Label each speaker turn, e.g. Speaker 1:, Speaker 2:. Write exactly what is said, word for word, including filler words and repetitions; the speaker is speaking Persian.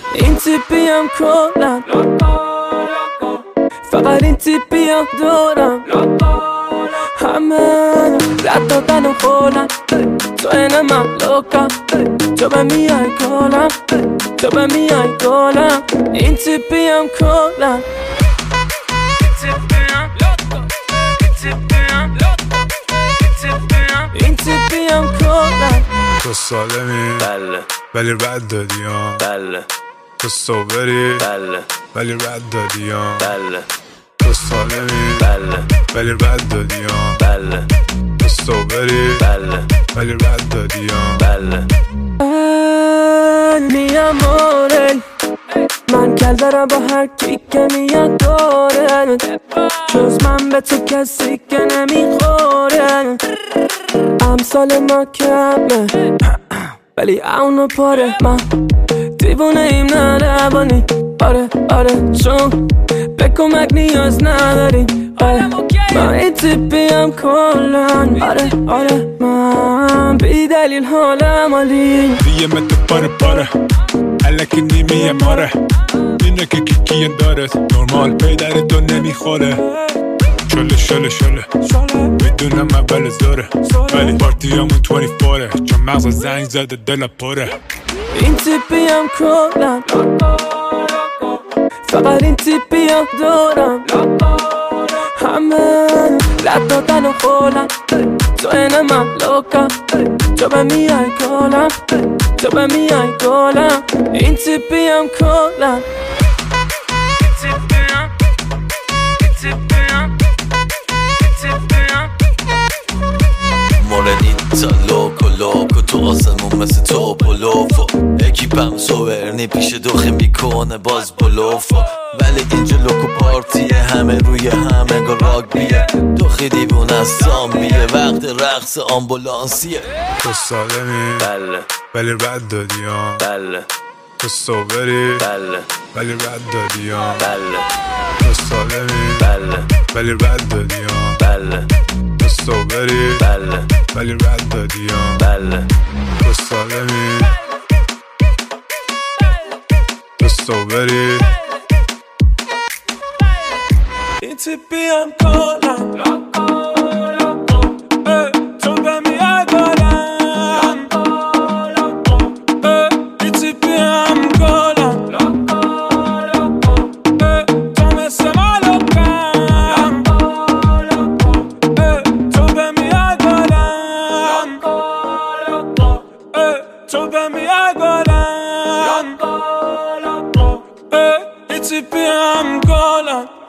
Speaker 1: این تیپیم کلم، فقط این تیپیم دارم. همه رد دادن و خولم، تو اینه من لوکم، تو به میای گلم، تو به میای گلم. این تیپیم کلم، این تیپیم کلم.
Speaker 2: تو سالمی
Speaker 1: بله
Speaker 2: ولی رد دادی ها،
Speaker 1: بله
Speaker 2: تو صبری
Speaker 1: بله
Speaker 2: ولی رد دادی ها،
Speaker 1: بله
Speaker 2: تو سالمی
Speaker 1: بله
Speaker 2: ولی رد دادی ها،
Speaker 1: بله
Speaker 2: تو صبری
Speaker 1: بله
Speaker 2: ولی رد دادی ها.
Speaker 1: بله می amore، من کل دارم با هر کی که میاد داره، جز من به تو کسی که نمیخوره. امثال ما کمه ولی اونو پاره، من دیوونه ایم نه روانی. آره آره چون به کمک نیاز نداریم. آره من این تیپیم کلن. آره آره من بی دلیل حالم عالی.
Speaker 2: دیگه من تو پاره پاره الکی نیمی ماره، اینه که کیکی داره نرمال پیدر تو نمیخوره. شله شله شله میدونم اول زوره ولی پارتی همون بیست و چهاره، چون مغز زنگ زده دل پره.
Speaker 1: این تیپیم کلم، فقط این تیپیم دارم. همه رد دادن و خولم، تو اینه من لوکم، تو به میای گلم، تو به میای گلم. این تیپیم کلم، این تیپیم، این تیپیم، این تیپیم.
Speaker 3: مورنیتا لوکو لوکو تو آسمون مثل تو بلوفو، اکیپم سوورنی پیش دوخه میکنه باز بلوفو. ولی اینجا لوکو پارتیه، همه روی همه گل راگبیه، دوخی دیوون از زامبیه، وقت رقص آمبولانسیه.
Speaker 2: تو سالمی
Speaker 1: بله
Speaker 2: ولی رد دادی ها،
Speaker 1: بله
Speaker 2: تو صبری
Speaker 1: بله
Speaker 2: ولی رد دادی ها،
Speaker 1: بله
Speaker 2: تو سالمی
Speaker 1: بله
Speaker 2: ولی رد دادی ها،
Speaker 1: بله
Speaker 2: تو صبری
Speaker 1: بله
Speaker 2: ولی رد دادی ها،
Speaker 1: بله
Speaker 2: تو سالمی تو صبری.
Speaker 1: این تیپیم کلم، تو به میای گلم. این تیپیم کلم، تو مثل مالکم، تو به میای گلم، تو به میای گلم. این تیپیم کلم.